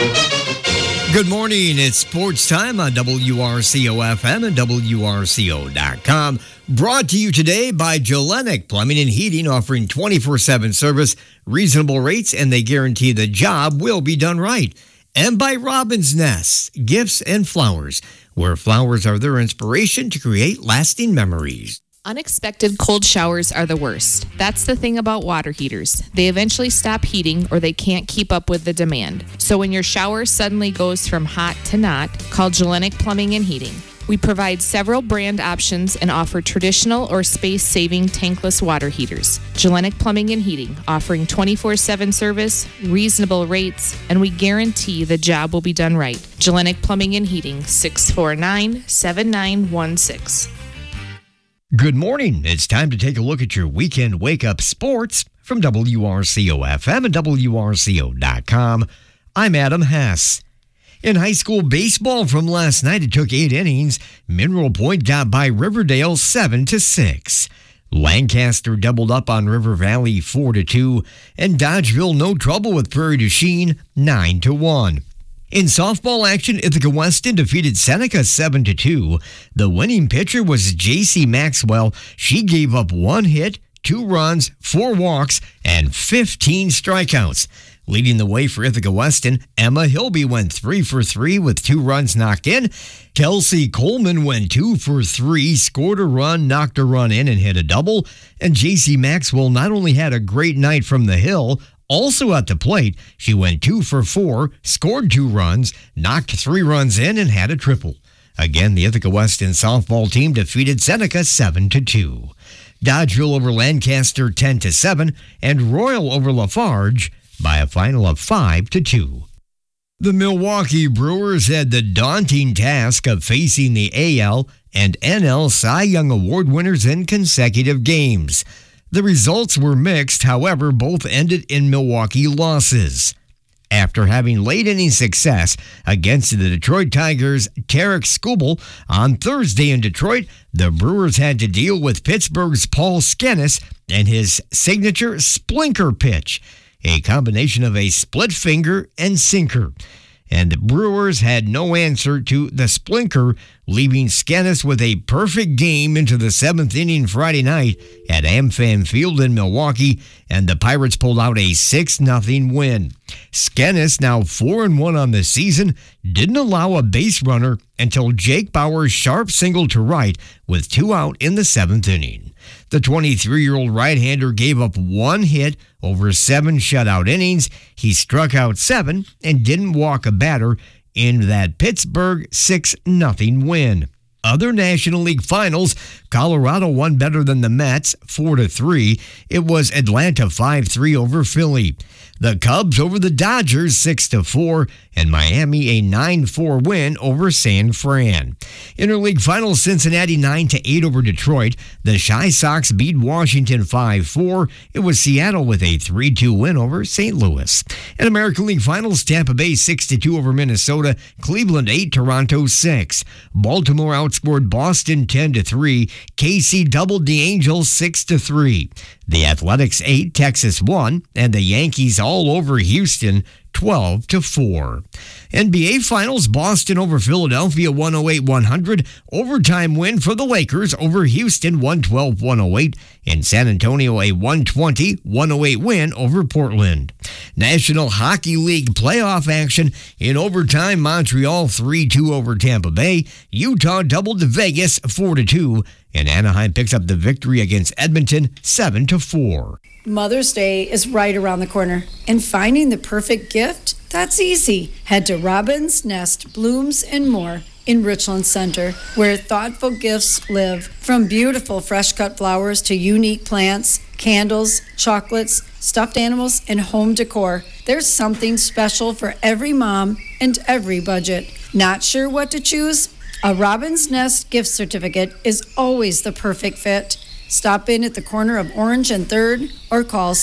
Good morning. It's sports time on WRCO-FM and WRCO.com. Brought to you today by Gellenic Plumbing and Heating, offering 24/7 service, reasonable rates, and they guarantee the job will be done right. And by Robin's Nest, gifts and flowers, where flowers are their inspiration to create lasting memories. Unexpected cold showers are the worst. That's the thing about water heaters. They eventually stop heating or they can't keep up with the demand. So when your shower suddenly goes from hot to not, call Gellenic Plumbing and Heating. We provide several brand options and offer traditional or space-saving tankless water heaters. Gellenic Plumbing and Heating, offering 24/7 service, reasonable rates, and we guarantee the job will be done right. Gellenic Plumbing and Heating, 649-7916. Good morning. It's time to take a look at your weekend wake-up sports from WRCO-FM and WRCO.com. I'm Adam Hess. In high school baseball from last night, it took 8 innings. Mineral Point got by Riverdale 7-6. Lancaster doubled up on River Valley 4-2, and Dodgeville no trouble with Prairie du Chien 9-1. In softball action, Ithaca Weston defeated Seneca 7-2. The winning pitcher was J.C. Maxwell. She gave up 1 hit, 2 runs, 4 walks, and 15 strikeouts. Leading the way for Ithaca Weston, Emma Hilby went 3 for 3 with 2 runs knocked in. Kelsey Coleman went 2 for 3, scored a run, knocked a run in, and hit a double. And J.C. Maxwell not only had a great night from the hill, also at the plate, she went 2 for 4, scored 2 runs, knocked 3 runs in, and had a triple. Again, the Ithaca Weston softball team defeated Seneca 7-2. Dodgeville over Lancaster 10-7, and Royal over Lafarge by a final of 5-2. The Milwaukee Brewers had the daunting task of facing the AL and NL Cy Young Award winners in consecutive games. The results were mixed, however, both ended in Milwaukee losses. After having late-inning success against the Detroit Tigers' Tarek Skubal on Thursday in Detroit, the Brewers had to deal with Pittsburgh's Paul Skenes and his signature splinker pitch, a combination of a split finger and sinker. And the Brewers had no answer to the splinker, leaving Skenes with a perfect game into the 7th inning Friday night at AmFam Field in Milwaukee, and the Pirates pulled out a 6-0 win. Skenes, now 4-1 on the season, didn't allow a base runner until Jake Bauer's sharp single to right with 2 out in the 7th inning. The 23-year-old right-hander gave up 1 hit over 7 shutout innings. He struck out 7 and didn't walk a batter in that Pittsburgh 6-0 win. Other National League finals, Colorado won better than the Mets 4-3. It was Atlanta 5-3 over Philly. The Cubs over the Dodgers 6-4, and Miami a 9-4 win over San Fran. Interleague finals, Cincinnati 9-8 over Detroit. The Chi Sox beat Washington 5-4. It was Seattle with a 3-2 win over St. Louis. In American League finals, Tampa Bay 6-2 over Minnesota. Cleveland 8, Toronto 6. Baltimore outscored Boston 10-3. KC doubled the Angels 6-3. The Athletics 8, Texas 1, and the Yankees all over Houston 12-4. NBA Finals, Boston over Philadelphia 108-100. Overtime win for the Lakers over Houston 112-108. In San Antonio, a 120-108 win over Portland. National Hockey League playoff action. In overtime, Montreal 3-2 over Tampa Bay. Utah doubled to Vegas 4-2. And Anaheim picks up the victory against Edmonton 7-4. Mother's Day is right around the corner, and finding the perfect gift, that's easy. Head to Robin's Nest Blooms and More in Richland Center, where thoughtful gifts live. From beautiful fresh-cut flowers to unique plants, candles, chocolates, stuffed animals, and home decor, there's something special for every mom and every budget. Not sure what to choose? A Robin's Nest gift certificate is always the perfect fit. Stop in at the corner of Orange and 3rd or call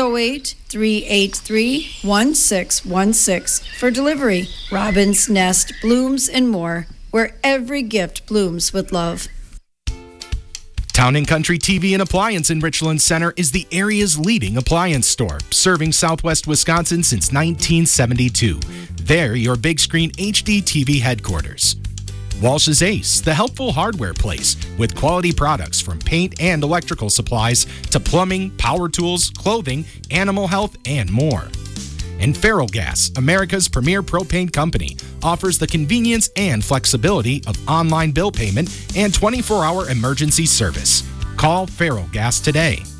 608-383-1616 for delivery. Robin's Nest Blooms and More, where every gift blooms with love. Town & Country TV and Appliance in Richland Center is the area's leading appliance store, serving Southwest Wisconsin since 1972. They're your big screen HD TV headquarters. Walsh's Ace, the helpful hardware place with quality products from paint and electrical supplies to plumbing, power tools, clothing, animal health, and more. And Ferrellgas, America's premier propane company, offers the convenience and flexibility of online bill payment and 24-hour emergency service. Call Ferrellgas today.